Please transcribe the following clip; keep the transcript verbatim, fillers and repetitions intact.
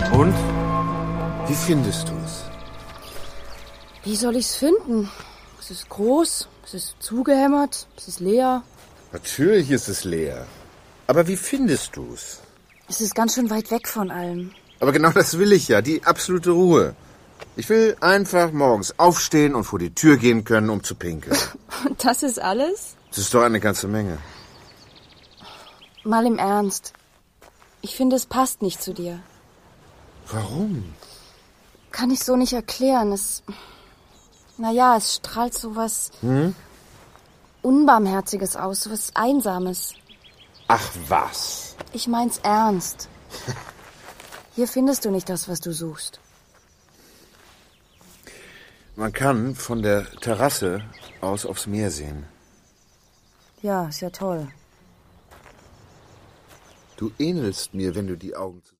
Und? Wie findest du es? Wie soll ich's finden? Es ist groß, es ist zugehämmert, es ist leer. Natürlich ist es leer. Aber wie findest du es? Es ist ganz schön weit weg von allem. Aber genau das will ich ja, die absolute Ruhe. Ich will einfach morgens aufstehen und vor die Tür gehen können, um zu pinkeln. Und das ist alles? Das ist doch eine ganze Menge. Mal im Ernst. Ich finde, es passt nicht zu dir. Warum? Kann ich so nicht erklären. Es... Naja, es strahlt so was Hm? Unbarmherziges aus, so was Einsames. Ach was. Ich mein's ernst. Hier findest du nicht das, was du suchst. Man kann von der Terrasse aus aufs Meer sehen. Ja, ist ja toll. Du ähnelst mir, wenn du die Augen zu